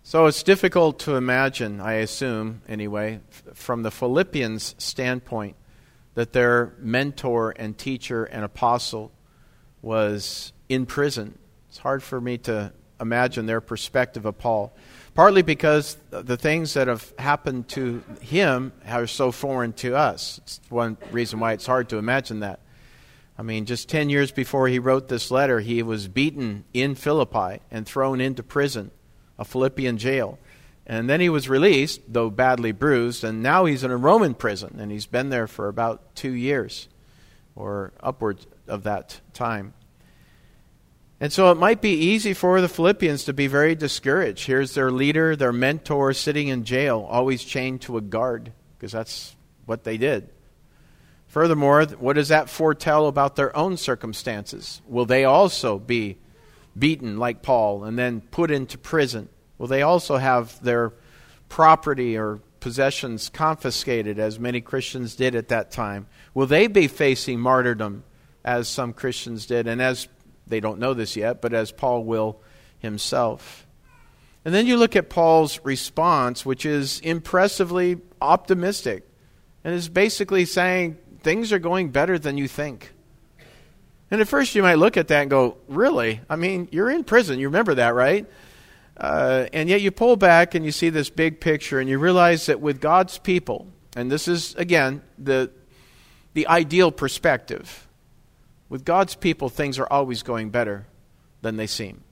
So it's difficult to imagine, I assume, anyway, from the Philippians' standpoint, that their mentor and teacher and apostle was in prison. It's hard for me to imagine their perspective of Paul, partly because the things that have happened to him are so foreign to us. It's one reason why it's hard to imagine that. I mean, just 10 years before he wrote this letter, he was beaten in Philippi and thrown into prison, a Philippian jail. And then he was released, though badly bruised, and now he's in a Roman prison, and he's been there for about 2 years, or upwards of that time. And so it might be easy for the Philippians to be very discouraged. Here's their leader, their mentor, sitting in jail, always chained to a guard, because that's what they did. Furthermore, what does that foretell about their own circumstances? Will they also be beaten like Paul and then put into prison? Will they also have their property or possessions confiscated, as many Christians did at that time? Will they be facing martyrdom, as some Christians did, and as they don't know this yet, but as Paul will himself? And then you look at Paul's response, which is impressively optimistic, and is basically saying things are going better than you think. And at first you might look at that and go, really? I mean, you're in prison. You remember that, right? And yet you pull back and you see this big picture and you realize that with God's people, and this is, again, the ideal perspective, with God's people, things are always going better than they seem.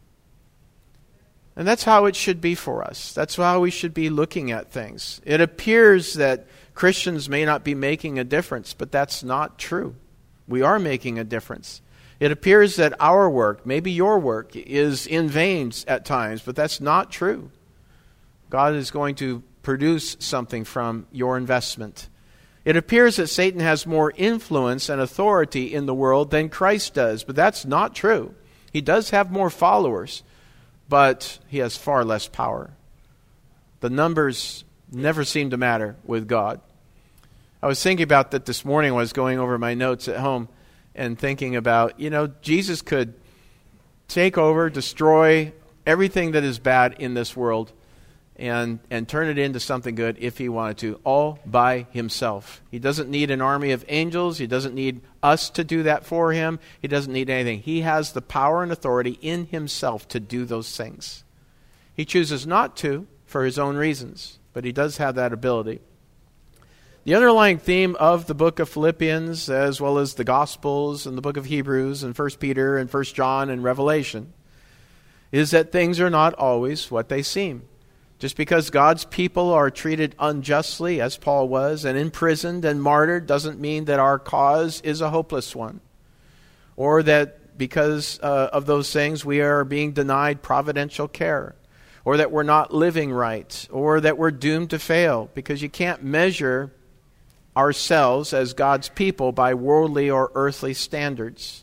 And that's how it should be for us. That's how we should be looking at things. It appears that Christians may not be making a difference, but that's not true. We are making a difference. It appears that our work, maybe your work, is in vain at times, but that's not true. God is going to produce something from your investment. It appears that Satan has more influence and authority in the world than Christ does, but that's not true. He does have more followers, but he has far less power. The numbers never seem to matter with God. I was thinking about that this morning when I was going over my notes at home and thinking about, Jesus could take over, destroy everything that is bad in this world and turn it into something good if he wanted to, all by himself. He doesn't need an army of angels. He doesn't need us to do that for him. He doesn't need anything. He has the power and authority in himself to do those things. He chooses not to for his own reasons, but he does have that ability. The underlying theme of the book of Philippians, as well as the Gospels and the book of Hebrews and 1 Peter and 1 John and Revelation, is that things are not always what they seem. Just because God's people are treated unjustly, as Paul was, and imprisoned and martyred, doesn't mean that our cause is a hopeless one. Or that because of those things we are being denied providential care. Or that we're not living right. Or that we're doomed to fail. Because you can't measure ourselves as God's people by worldly or earthly standards.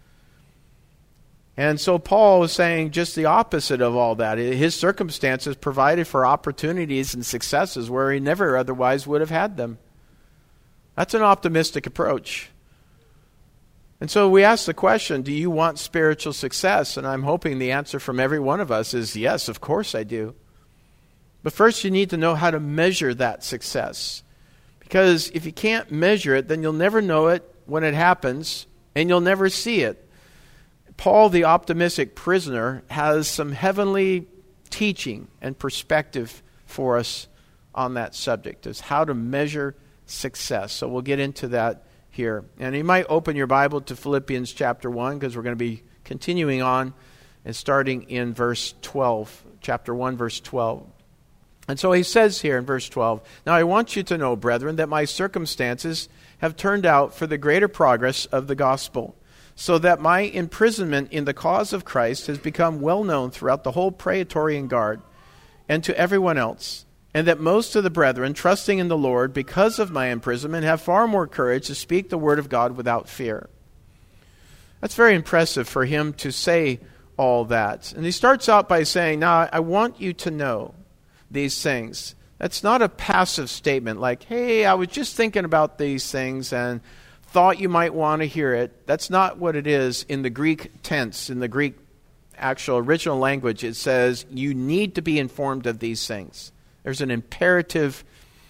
And so Paul is saying just the opposite of all that. His circumstances provided for opportunities and successes where he never otherwise would have had them. That's an optimistic approach. And so we ask the question, do you want spiritual success? And I'm hoping the answer from every one of us is yes, of course I do. But first you need to know how to measure that success. Because if you can't measure it, then you'll never know it when it happens, and you'll never see it. Paul, the optimistic prisoner, has some heavenly teaching and perspective for us on that subject, is how to measure success. So we'll get into that here. And you might open your Bible to Philippians chapter 1, because we're going to be continuing on and starting in verse 12, chapter 1, verse 12. And so he says here in verse 12, "Now I want you to know, brethren, that my circumstances have turned out for the greater progress of the gospel, so that my imprisonment in the cause of Christ has become well known throughout the whole Praetorian Guard and to everyone else, and that most of the brethren, trusting in the Lord because of my imprisonment, have far more courage to speak the word of God without fear." That's very impressive for him to say all that. And he starts out by saying, now I want you to know these things. That's not a passive statement like, hey, I was just thinking about these things and thought you might want to hear it. That's not what it is in the Greek tense, in the Greek actual original language, it says, you need to be informed of these things. There's an imperative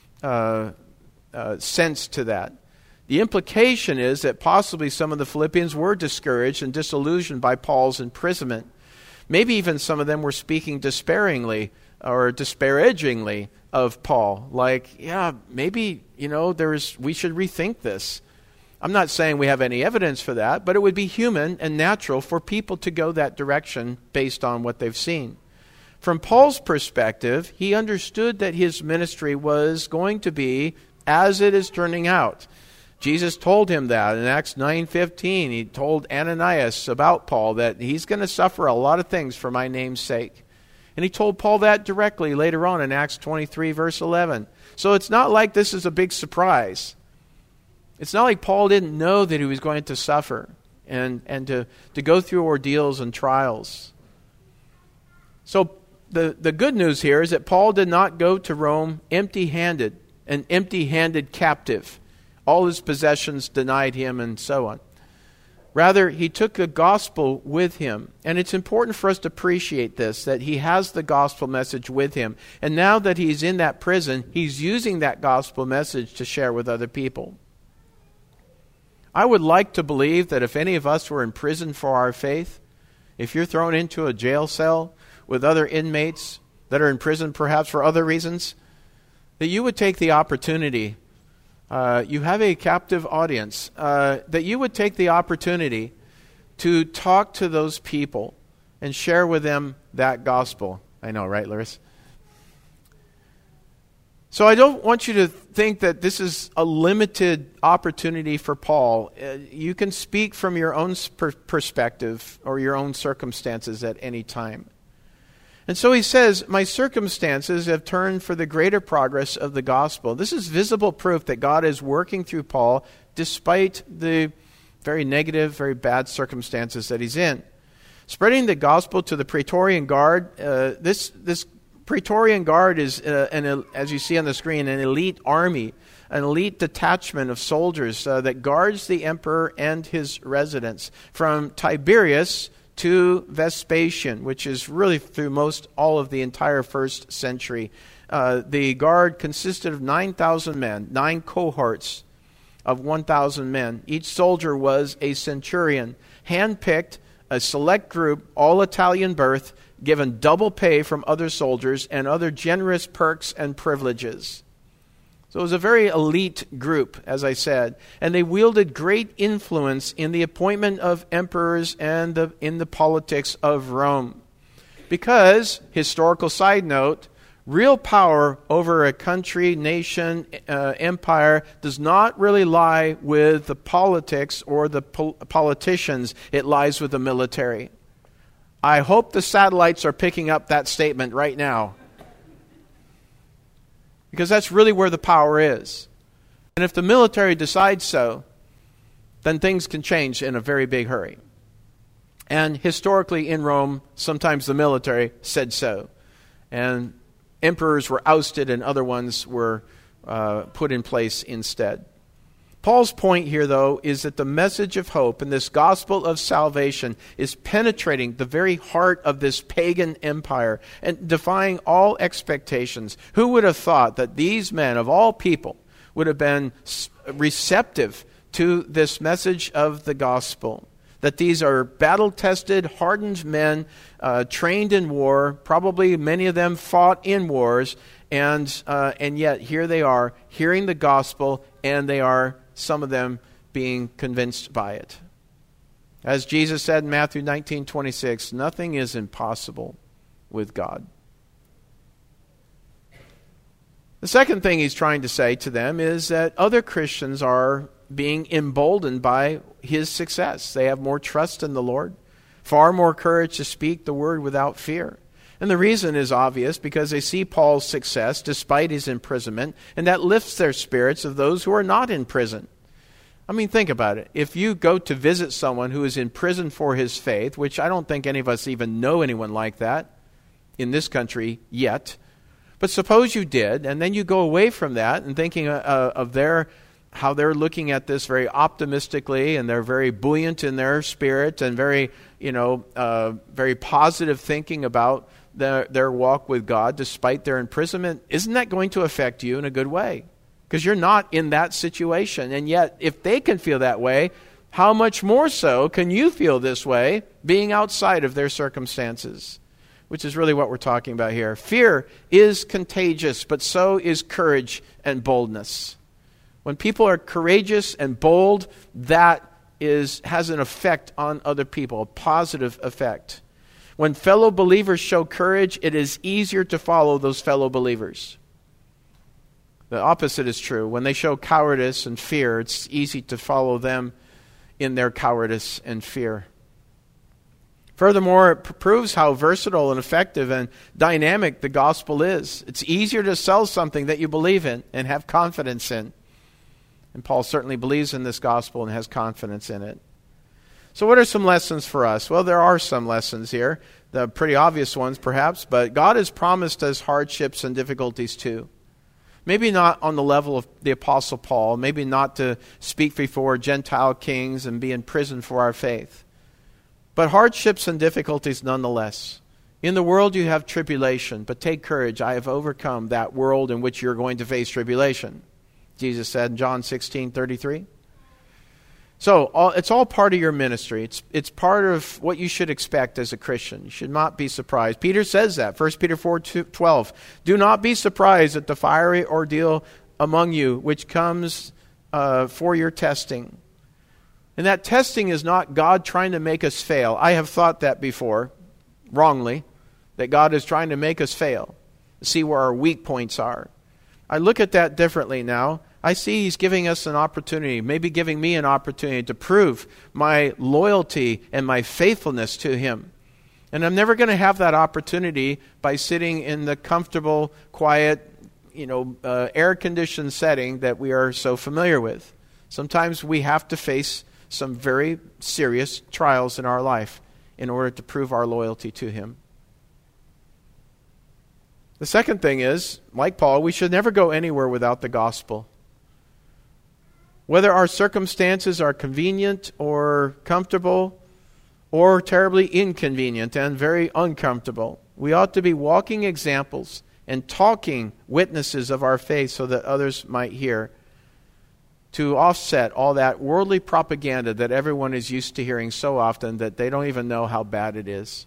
sense to that. The implication is that possibly some of the Philippians were discouraged and disillusioned by Paul's imprisonment. Maybe even some of them were speaking despairingly or disparagingly of Paul. Like, yeah, maybe, we should rethink this. I'm not saying we have any evidence for that, but it would be human and natural for people to go that direction based on what they've seen. From Paul's perspective, he understood that his ministry was going to be as it is turning out. Jesus told him that in Acts 9:15. He told Ananias about Paul that he's going to suffer a lot of things for my name's sake. And he told Paul that directly later on in Acts 23, verse 11. So it's not like this is a big surprise. It's not like Paul didn't know that he was going to suffer and to go through ordeals and trials. So the good news here is that Paul did not go to Rome empty-handed, an empty-handed captive. All his possessions denied him and so on. Rather, he took the gospel with him. And it's important for us to appreciate this, that he has the gospel message with him. And now that he's in that prison, he's using that gospel message to share with other people. I would like to believe that if any of us were in prison for our faith, if you're thrown into a jail cell with other inmates that are in prison perhaps for other reasons, that you would take the opportunity, you have a captive audience, that you would take the opportunity to talk to those people and share with them that gospel. I know, right, Larissa? So I don't want you to think that this is a limited opportunity for Paul. You can speak from your own perspective or your own circumstances at any time. And so he says, my circumstances have turned for the greater progress of the gospel. This is visible proof that God is working through Paul despite the very negative, very bad circumstances that he's in. Spreading the gospel to the Praetorian Guard, this Praetorian Guard is, as you see on the screen, an elite army, an elite detachment of soldiers that guards the emperor and his residence from Tiberius to Vespasian, which is really through most all of the entire first century. The guard consisted of 9,000 men, 9 cohorts of 1,000 men. Each soldier was a centurion, handpicked, a select group, all Italian birth, given double pay from other soldiers and other generous perks and privileges. So it was a very elite group, as I said, and they wielded great influence in the appointment of emperors and in the politics of Rome. Because, historical side note, real power over a country, nation, empire does not really lie with the politics or the politicians. It lies with the military. I hope the satellites are picking up that statement right now. Because that's really where the power is. And if the military decides so, then things can change in a very big hurry. And historically in Rome, sometimes the military said so. And emperors were ousted and other ones were put in place instead. Paul's point here, though, is that the message of hope and this gospel of salvation is penetrating the very heart of this pagan empire and defying all expectations. Who would have thought that these men, of all people, would have been receptive to this message of the gospel? That these are battle-tested, hardened men, trained in war, probably many of them fought in wars, and yet here they are, hearing the gospel, and they are, some of them, being convinced by it. As Jesus said in Matthew 19:26, nothing is impossible with God. The second thing he's trying to say to them is that other Christians are being emboldened by his success. They have more trust in the Lord, far more courage to speak the word without fear. And the reason is obvious, because they see Paul's success despite his imprisonment, and that lifts their spirits of those who are not in prison. I mean, think about it. If you go to visit someone who is in prison for his faith, which I don't think any of us even know anyone like that in this country yet, but suppose you did, and then you go away from that and thinking of how they're looking at this very optimistically, and they're very buoyant in their spirit and very, very positive thinking about their walk with God despite their imprisonment, isn't that going to affect you in a good way? Because you're not in that situation. And yet, if they can feel that way, how much more so can you feel this way being outside of their circumstances? Which is really what we're talking about here. Fear is contagious, but so is courage and boldness. When people are courageous and bold, that has an effect on other people, a positive effect. When fellow believers show courage, it is easier to follow those fellow believers. The opposite is true. When they show cowardice and fear, it's easy to follow them in their cowardice and fear. Furthermore, it proves how versatile and effective and dynamic the gospel is. It's easier to sell something that you believe in and have confidence in. And Paul certainly believes in this gospel and has confidence in it. So what are some lessons for us? Well, there are some lessons here. The pretty obvious ones, perhaps. But God has promised us hardships and difficulties too. Maybe not on the level of the Apostle Paul. Maybe not to speak before Gentile kings and be in prison for our faith. But hardships and difficulties nonetheless. In the world you have tribulation, but take courage. I have overcome that world in which you're going to face tribulation. Jesus said in John 16:33. So it's all part of your ministry. It's part of what you should expect as a Christian. You should not be surprised. Peter says that, 1 Peter 4:12. Do not be surprised at the fiery ordeal among you, which comes for your testing. And that testing is not God trying to make us fail. I have thought that before, wrongly, that God is trying to make us fail, see where our weak points are. I look at that differently now. I see He's giving us an opportunity, maybe giving me an opportunity to prove my loyalty and my faithfulness to Him. And I'm never going to have that opportunity by sitting in the comfortable, quiet, air-conditioned setting that we are so familiar with. Sometimes we have to face some very serious trials in our life in order to prove our loyalty to Him. The second thing is, like Paul, we should never go anywhere without the gospel. Whether our circumstances are convenient or comfortable or terribly inconvenient and very uncomfortable, we ought to be walking examples and talking witnesses of our faith so that others might hear, to offset all that worldly propaganda that everyone is used to hearing so often that they don't even know how bad it is.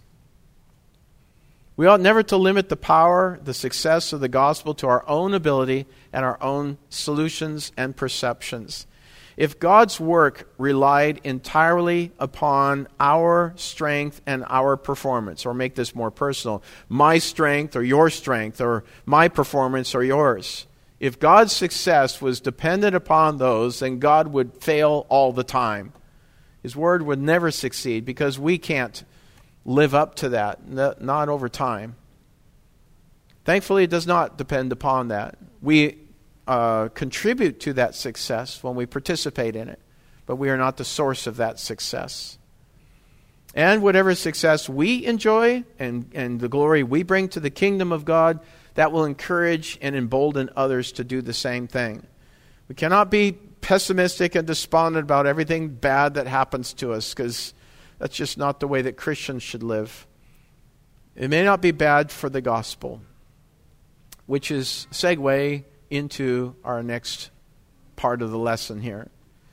We ought never to limit the power, the success of the gospel to our own ability and our own solutions and perceptions. If God's work relied entirely upon our strength and our performance, or make this more personal, my strength or my performance or yours, if God's success was dependent upon those, then God would fail all the time. His word would never succeed because we can't live up to that, not over time. Thankfully, it does not depend upon that. We contribute to that success when we participate in it, but we are not the source of that success. And whatever success we enjoy and the glory we bring to the kingdom of God, that will encourage and embolden others to do the same thing. We cannot be pessimistic and despondent about everything bad that happens to us, because that's just not the way that Christians should live. It may not be bad for the gospel, which is segue into our next part of the lesson here.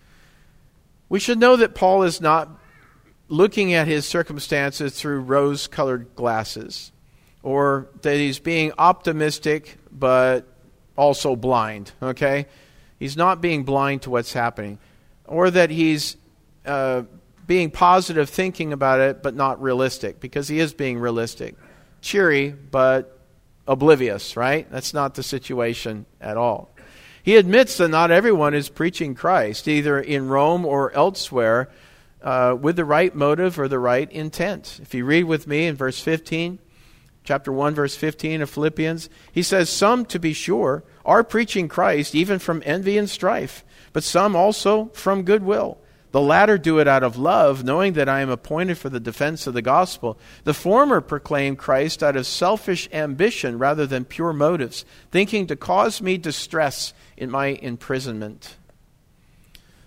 We should know that Paul is not looking at his circumstances through rose-colored glasses, or that he's being optimistic but also blind, okay? He's not being blind to what's happening, or that he's being positive, thinking about it, but not realistic, because he is being realistic. Cheery, but oblivious, right? That's not the situation at all. He admits that not everyone is preaching Christ, either in Rome or elsewhere, with the right motive or the right intent. If you read with me in verse 15, chapter 1, verse 15 of Philippians, he says, "Some, to be sure, are preaching Christ, even from envy and strife, but some also from goodwill. The latter do it out of love, knowing that I am appointed for the defense of the gospel. The former proclaim Christ out of selfish ambition rather than pure motives, thinking to cause me distress in my imprisonment."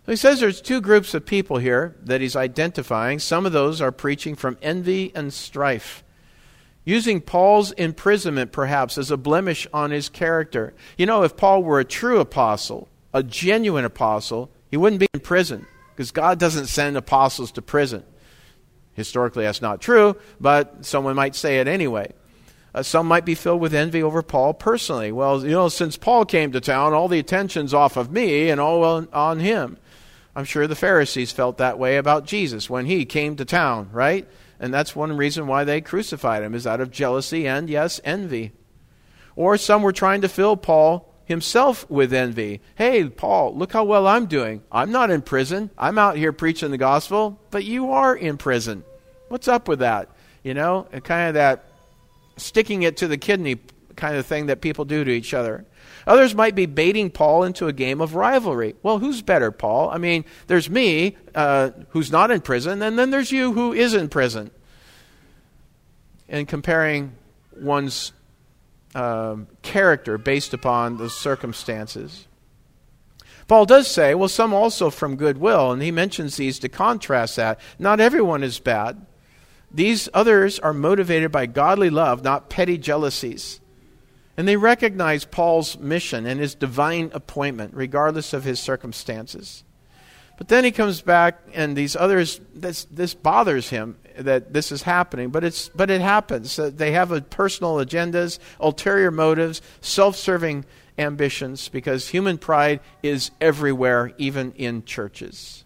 He says there's two groups of people here that he's identifying. Some of those are preaching from envy and strife, using Paul's imprisonment perhaps as a blemish on his character. You know, if Paul were a true apostle, a genuine apostle, he wouldn't be in prison, because God doesn't send apostles to prison. Historically, that's not true, but someone might say it anyway. Some might be filled with envy over Paul personally. Well, you know, since Paul came to town, all the attention's off of me and all on him. I'm sure the Pharisees felt that way about Jesus when he came to town, right? And that's one reason why they crucified him, is out of jealousy and, yes, envy. Or some were trying to fill Paul himself with envy. Hey, Paul, look how well I'm doing. I'm not in prison. I'm out here preaching the gospel, but you are in prison. What's up with that? You know, and kind of that sticking it to the kidney kind of thing that people do to each other. Others might be baiting Paul into a game of rivalry. Well, who's better, Paul? I mean, there's me, who's not in prison, and then there's you who is in prison. And comparing one's character based upon the circumstances. Paul does say, well, some also from goodwill, and he mentions these to contrast that. Not everyone is bad. These others are motivated by godly love, not petty jealousies. And they recognize Paul's mission and his divine appointment, regardless of his circumstances. But then he comes back, and these others, this bothers him that this is happening. But it happens. They have personal agendas, ulterior motives, self-serving ambitions, because human pride is everywhere, even in churches,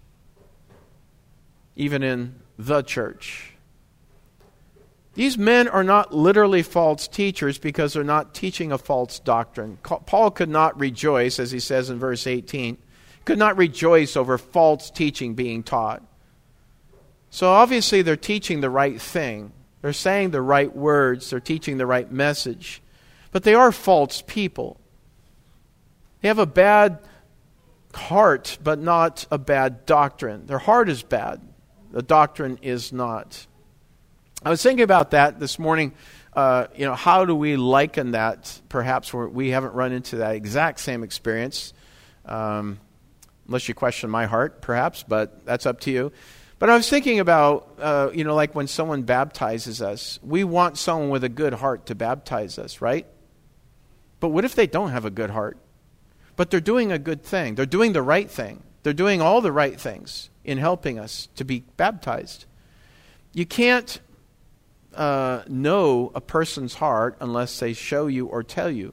even in the church. These men are not literally false teachers because they're not teaching a false doctrine. Paul could not rejoice, as he says in verse 18, could not rejoice over false teaching being taught. So obviously they're teaching the right thing. They're saying the right words. They're teaching the right message. But they are false people. They have a bad heart, but not a bad doctrine. Their heart is bad. The doctrine is not. I was thinking about that this morning. How do we liken that? Perhaps we haven't run into that exact same experience, unless you question my heart, perhaps, but that's up to you. But I was thinking about, like when someone baptizes us, we want someone with a good heart to baptize us, right? But what if they don't have a good heart? But they're doing a good thing. They're doing the right thing. They're doing all the right things in helping us to be baptized. You can't know a person's heart unless they show you or tell you.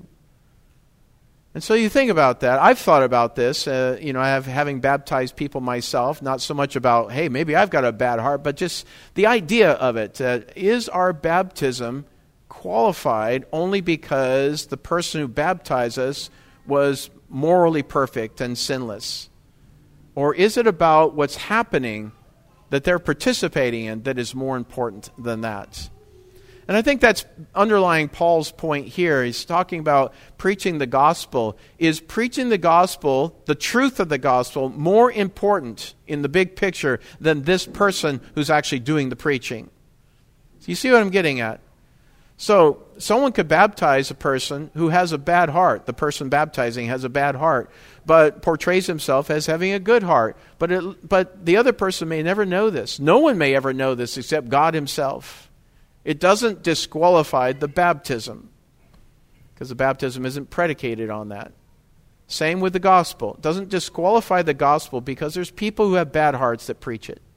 And so you think about that. I've thought about this, having baptized people myself, not so much about, hey, maybe I've got a bad heart, but just the idea of it. Is our baptism qualified only because the person who baptized us was morally perfect and sinless? Or is it about what's happening that they're participating in that is more important than that? And I think that's underlying Paul's point here. He's talking about preaching the gospel. Is preaching the gospel, the truth of the gospel, more important in the big picture than this person who's actually doing the preaching? So you see what I'm getting at? So someone could baptize a person who has a bad heart. The person baptizing has a bad heart, but portrays himself as having a good heart. But the other person may never know this. No one may ever know this except God himself. It doesn't disqualify the baptism, because the baptism isn't predicated on that. Same with the gospel. It doesn't disqualify the gospel because there's people who have bad hearts that preach it.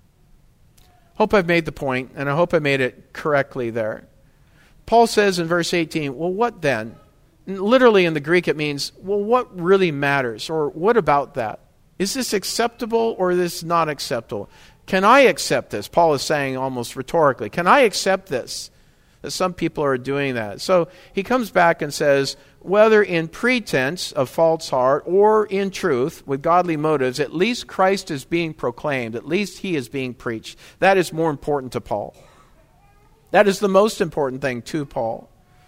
Hope I've made the point, and I hope I made it correctly there. Paul says in verse 18, well, what then? Literally in the Greek it means, well, what really matters? Or what about that? Is this acceptable or is this not acceptable? Can I accept this? Paul is saying almost rhetorically, can I accept this? That some people are doing that. So he comes back and says, whether in pretense of false heart or in truth with godly motives, at least Christ is being proclaimed. At least he is being preached. That is more important to Paul. That is the most important thing to Paul.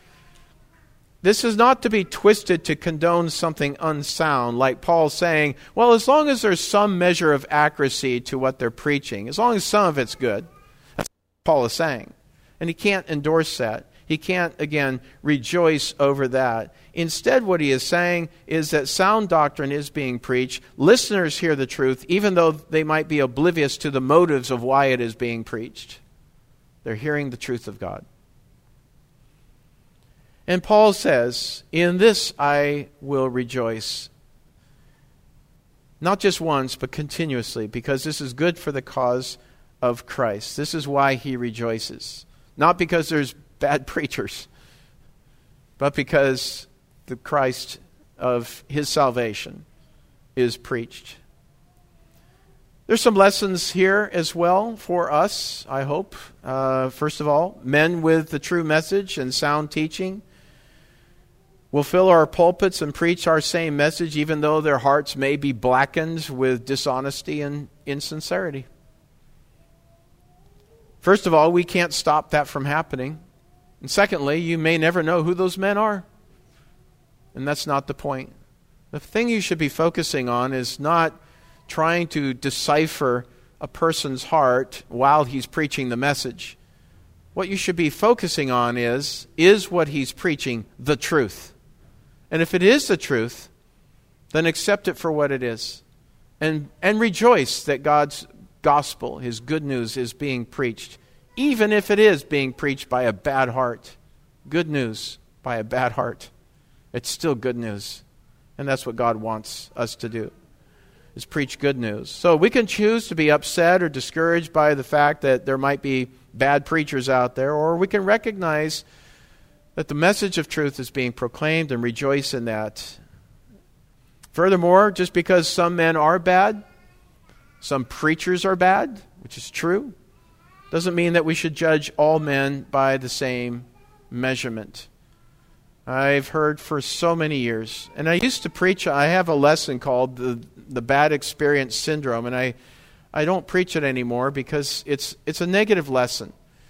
This is not to be twisted to condone something unsound, like Paul saying, well, as long as there's some measure of accuracy to what they're preaching, as long as some of it's good. That's what Paul is saying. And he can't endorse that. He can't, again, rejoice over that. Instead, what he is saying is that sound doctrine is being preached. Listeners hear the truth, even though they might be oblivious to the motives of why it is being preached. They're hearing the truth of God. And Paul says, in this I will rejoice. Not just once, but continuously, because this is good for the cause of Christ. This is why he rejoices. Not because there's bad preachers, but because the Christ of his salvation is preached. There's some lessons here as well for us, I hope. First of all, men with the true message and sound teaching will fill our pulpits and preach our same message, even though their hearts may be blackened with dishonesty and insincerity. First of all, we can't stop that from happening. And secondly, you may never know who those men are. And that's not the point. The thing you should be focusing on is not trying to decipher a person's heart while he's preaching the message. What you should be focusing on is what he's preaching the truth? And if it is the truth, then accept it for what it is. And rejoice that God's gospel, his good news, is being preached, even if it is being preached by a bad heart. Good news by a bad heart. It's still good news. And that's what God wants us to do, is preach good news. So we can choose to be upset or discouraged by the fact that there might be bad preachers out there, or we can recognize that the message of truth is being proclaimed and rejoice in that. Furthermore, just because some men are bad, some preachers are bad, which is true, doesn't mean that we should judge all men by the same measurement. I've heard for so many years, and I used to preach, I have a lesson called the bad experience syndrome, and I don't preach it anymore because it's a negative lesson.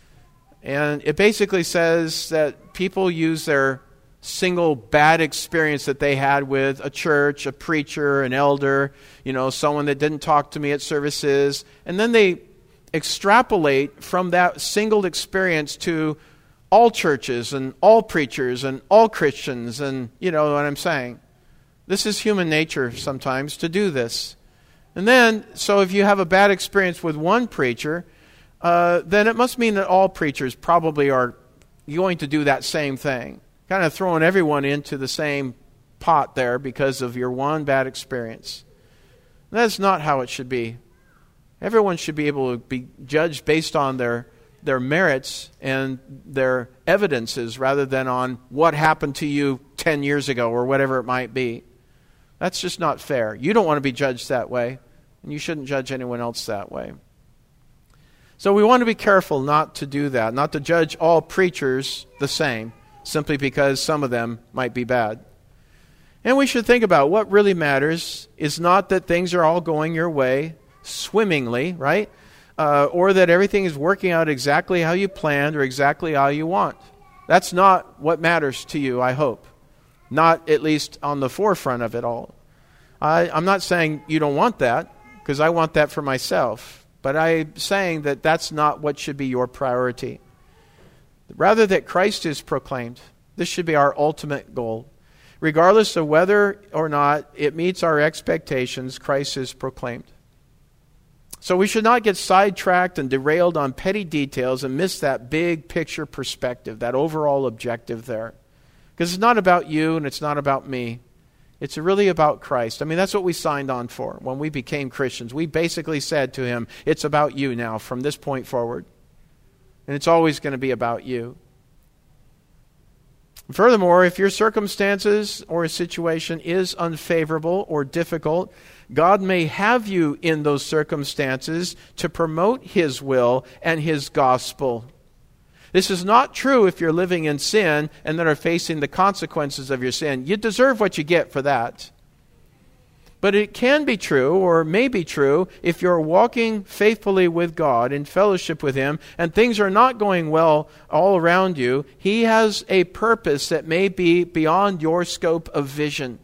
And it basically says that people use their single bad experience that they had with a church, a preacher, an elder, someone that didn't talk to me at services, and then they extrapolate from that single experience to all churches and all preachers and all Christians, and you know what I'm saying. This is human nature sometimes to do this. And then, so if you have a bad experience with one preacher, then it must mean that all preachers probably are going to do that same thing. Kind of throwing everyone into the same pot there because of your one bad experience. That's not how it should be. Everyone should be able to be judged based on their merits and their evidences rather than on what happened to you 10 years ago or whatever it might be. That's just not fair. You don't want to be judged that way, and you shouldn't judge anyone else that way. So we want to be careful not to do that, not to judge all preachers the same, simply because some of them might be bad. And we should think about what really matters is not that things are all going your way swimmingly, right? Or that everything is working out exactly how you planned or exactly how you want. That's not what matters to you, I hope. Not at least on the forefront of it all. I'm not saying you don't want that, because I want that for myself. But I'm saying that that's not what should be your priority. Rather that Christ is proclaimed. This should be our ultimate goal. Regardless of whether or not it meets our expectations, Christ is proclaimed. So we should not get sidetracked and derailed on petty details and miss that big picture perspective, that overall objective there. Because it's not about you and it's not about me. It's really about Christ. I mean, that's what we signed on for when we became Christians. We basically said to him, it's about you now from this point forward. And it's always going to be about you. Furthermore, if your circumstances or a situation is unfavorable or difficult, God may have you in those circumstances to promote his will and his gospel. This is not true if you're living in sin and then are facing the consequences of your sin. You deserve what you get for that. But it can be true, or may be true, if you're walking faithfully with God in fellowship with him and things are not going well all around you. He has a purpose that may be beyond your scope of vision.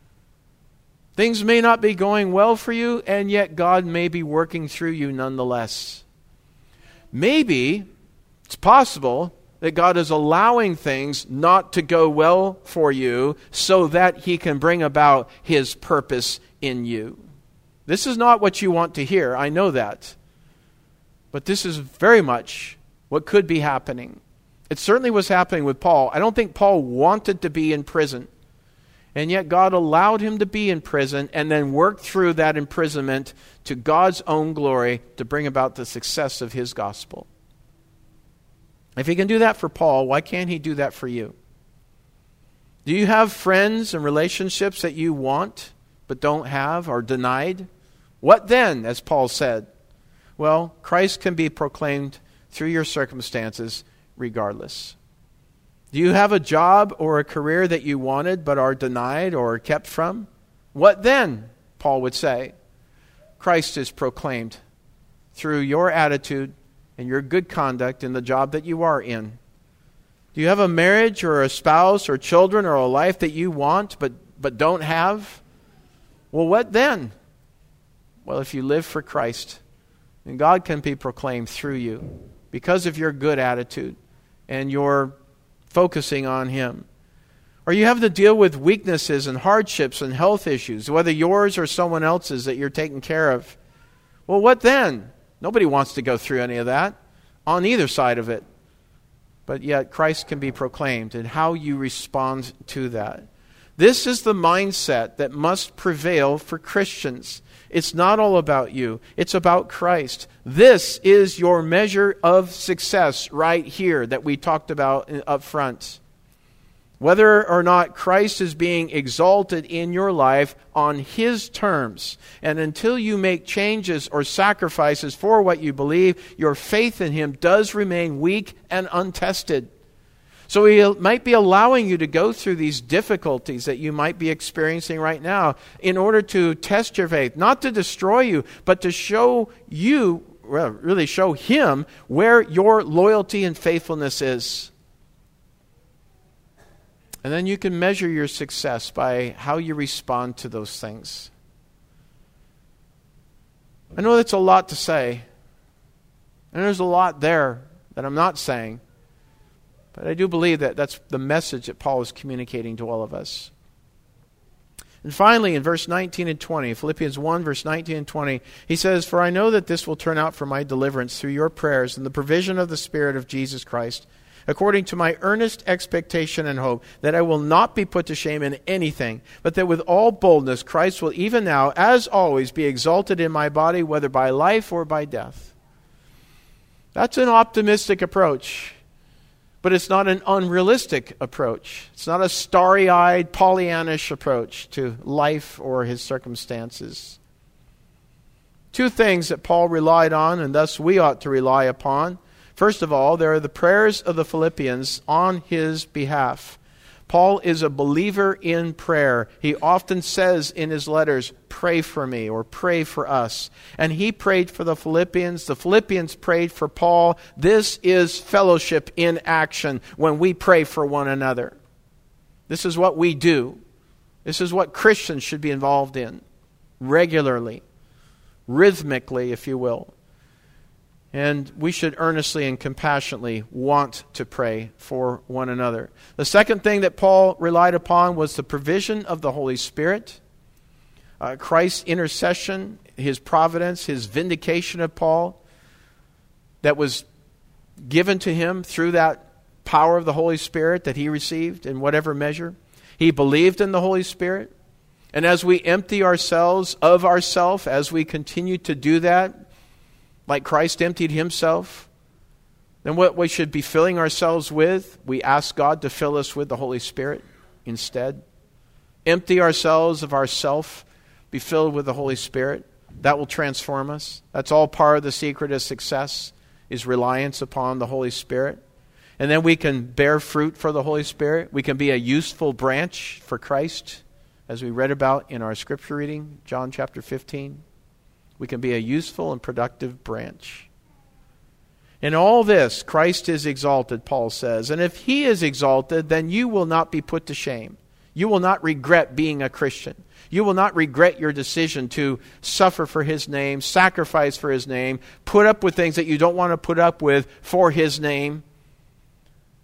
Things may not be going well for you, and yet God may be working through you nonetheless. Maybe, it's possible, that God is allowing things not to go well for you so that He can bring about His purpose in you. This is not what you want to hear, I know that. But this is very much what could be happening. It certainly was happening with Paul. I don't think Paul wanted to be in prison. And yet God allowed him to be in prison and then worked through that imprisonment to God's own glory to bring about the success of His gospel. If He can do that for Paul, why can't He do that for you? Do you have friends and relationships that you want but don't have or denied? What then, as Paul said? Well, Christ can be proclaimed through your circumstances regardless. Do you have a job or a career that you wanted but are denied or kept from? What then, Paul would say? Christ is proclaimed through your attitude and your good conduct in the job that you are in. Do you have a marriage or a spouse or children or a life that you want but don't have? Well, what then? Well, if you live for Christ, then God can be proclaimed through you because of your good attitude and your focusing on Him. Or you have to deal with weaknesses and hardships and health issues, whether yours or someone else's that you're taking care of. Well, what then? Nobody wants to go through any of that on either side of it. But yet Christ can be proclaimed and how you respond to that. This is the mindset that must prevail for Christians. It's not all about you. It's about Christ. This is your measure of success right here that we talked about up front. Whether or not Christ is being exalted in your life on His terms. And until you make changes or sacrifices for what you believe, your faith in Him does remain weak and untested. So He might be allowing you to go through these difficulties that you might be experiencing right now in order to test your faith. Not to destroy you, but to show you, well, really show Him where your loyalty and faithfulness is. And then you can measure your success by how you respond to those things. I know that's a lot to say. And there's a lot there that I'm not saying. But I do believe that that's the message that Paul is communicating to all of us. And finally, in verse 19 and 20, Philippians 1, verse 19 and 20, he says, "For I know that this will turn out for my deliverance through your prayers and the provision of the Spirit of Jesus Christ, according to my earnest expectation and hope, that I will not be put to shame in anything, but that with all boldness Christ will even now, as always, be exalted in my body, whether by life or by death." That's an optimistic approach. But it's not an unrealistic approach. It's not a starry-eyed, Pollyannish approach to life or his circumstances. Two things that Paul relied on, and thus we ought to rely upon. First of all, there are the prayers of the Philippians on his behalf. Paul is a believer in prayer. He often says in his letters, "Pray for me," or "Pray for us." And he prayed for the Philippians. The Philippians prayed for Paul. This is fellowship in action when we pray for one another. This is what we do. This is what Christians should be involved in regularly, rhythmically, if you will. And we should earnestly and compassionately want to pray for one another. The second thing that Paul relied upon was the provision of the Holy Spirit. Christ's intercession, His providence, His vindication of Paul that was given to him through that power of the Holy Spirit that he received in whatever measure. He believed in the Holy Spirit. And as we empty ourselves of ourself, as we continue to do that, like Christ emptied Himself, then what we should be filling ourselves with, we ask God to fill us with the Holy Spirit instead. Empty ourselves of ourself, be filled with the Holy Spirit. That will transform us. That's all part of the secret of success, is reliance upon the Holy Spirit. And then we can bear fruit for the Holy Spirit. We can be a useful branch for Christ, as we read about in our scripture reading, John chapter 15. We can be a useful and productive branch. In all this, Christ is exalted, Paul says. And if He is exalted, then you will not be put to shame. You will not regret being a Christian. You will not regret your decision to suffer for His name, sacrifice for His name, put up with things that you don't want to put up with for His name.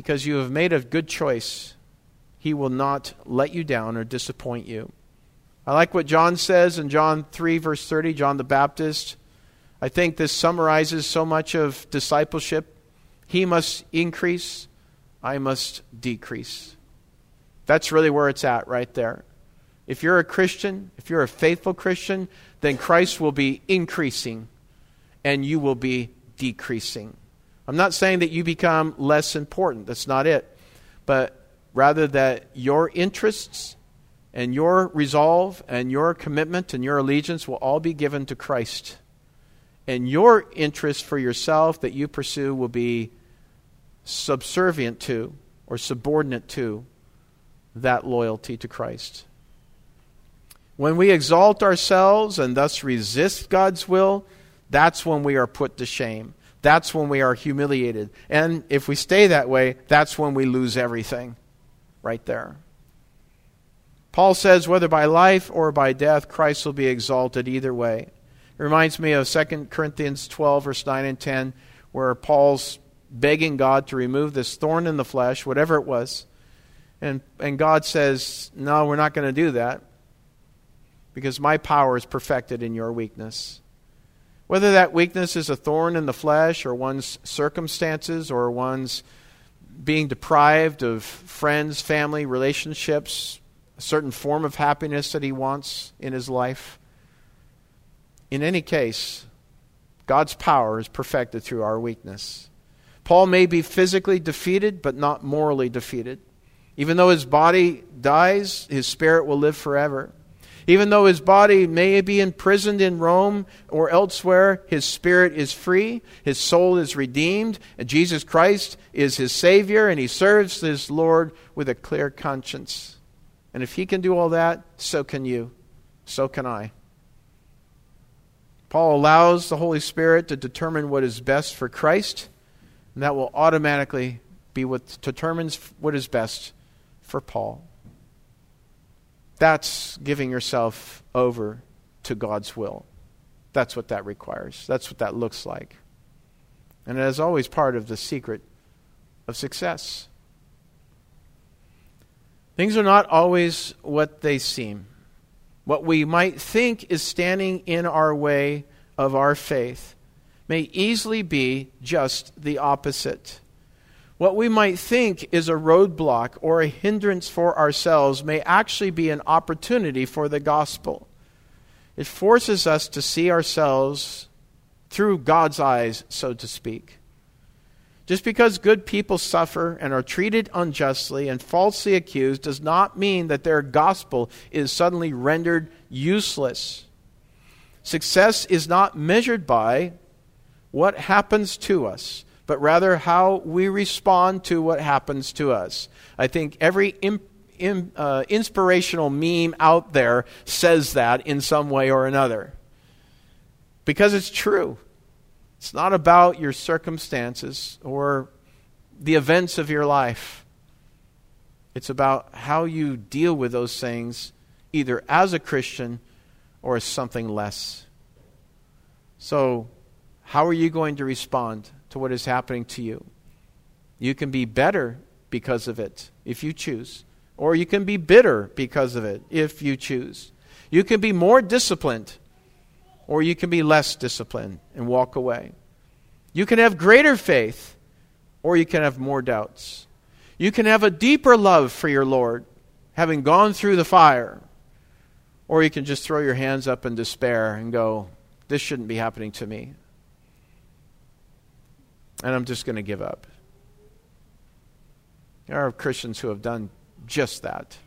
because you have made a good choice, He will not let you down or disappoint you. I like what John says in John 3, verse 30, John the Baptist. I think this summarizes so much of discipleship. He must increase, I must decrease. That's really where it's at right there. If you're a Christian, if you're a faithful Christian, then Christ will be increasing and you will be decreasing. I'm not saying that you become less important. That's not it. But rather that your interests and your resolve and your commitment and your allegiance will all be given to Christ. And your interest for yourself that you pursue will be subservient to or subordinate to that loyalty to Christ. When we exalt ourselves and thus resist God's will, that's when we are put to shame. That's when we are humiliated. And if we stay that way, that's when we lose everything. Right there. Paul says, whether by life or by death, Christ will be exalted either way. It reminds me of 2 Corinthians 12, verse 9 and 10, where Paul's begging God to remove this thorn in the flesh, whatever it was. And God says, no, we're not going to do that, because my power is perfected in your weakness. Whether that weakness is a thorn in the flesh or one's circumstances or one's being deprived of friends, family, relationships, a certain form of happiness that he wants in his life. In any case, God's power is perfected through our weakness. Paul may be physically defeated, but not morally defeated. Even though his body dies, his spirit will live forever. Even though his body may be imprisoned in Rome or elsewhere, his spirit is free, his soul is redeemed, and Jesus Christ is his Savior, and he serves his Lord with a clear conscience. And if he can do all that, so can you. So can I. Paul allows the Holy Spirit to determine what is best for Christ, and that will automatically be what determines what is best for Paul. That's giving yourself over to God's will. That's what that requires. That's what that looks like. And it is always part of the secret of success. Things are not always what they seem. What we might think is standing in our way of our faith may easily be just the opposite. What we might think is a roadblock or a hindrance for ourselves may actually be an opportunity for the gospel. It forces us to see ourselves through God's eyes, so to speak. Just because good people suffer and are treated unjustly and falsely accused does not mean that their gospel is suddenly rendered useless. Success is not measured by what happens to us, but rather how we respond to what happens to us. I think every inspirational meme out there says that in some way or another. Because it's true. It's not about your circumstances or the events of your life. It's about how you deal with those things, either as a Christian or as something less. So, how are you going to respond to what is happening to you? You can be better because of it, if you choose. Or you can be bitter because of it, if you choose. You can be more disciplined, or you can be less disciplined and walk away. You can have greater faith, or you can have more doubts. You can have a deeper love for your Lord, having gone through the fire. Or you can just throw your hands up in despair and go, this shouldn't be happening to me. And I'm just going to give up. There are Christians who have done just that.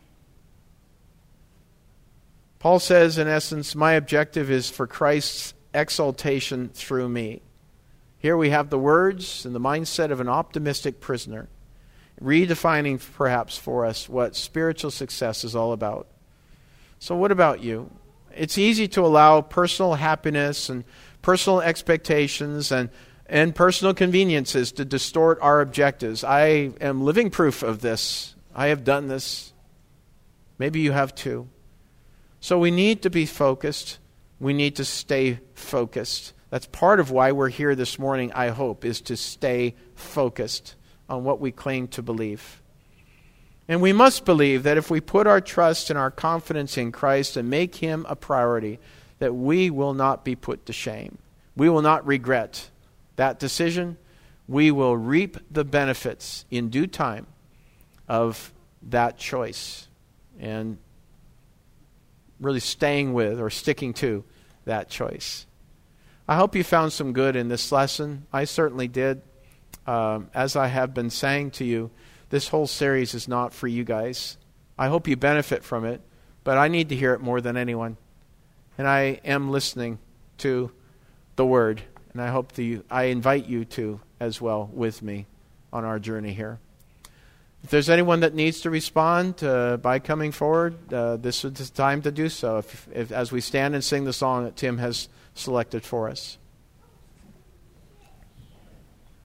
Paul says, in essence, my objective is for Christ's exaltation through me. Here we have the words and the mindset of an optimistic prisoner, redefining perhaps for us what spiritual success is all about. So what about you? It's easy to allow personal happiness and personal expectations and personal conveniences to distort our objectives. I am living proof of this. I have done this. Maybe you have too. So we need to be focused. We need to stay focused. That's part of why we're here this morning, I hope, is to stay focused on what we claim to believe. And we must believe that if we put our trust and our confidence in Christ and make Him a priority, that we will not be put to shame. We will not regret that decision. We will reap the benefits in due time of that choice and really staying with or sticking to that choice. I hope you found some good in this lesson. I certainly did. As I have been saying to you, this whole series is not for you guys. I hope you benefit from it, but I need to hear it more than anyone. And I am listening to the Word, and I invite you to as well with me on our journey here. If there's anyone that needs to respond by coming forward, this is the time to do so, if as we stand and sing the song that Tim has selected for us.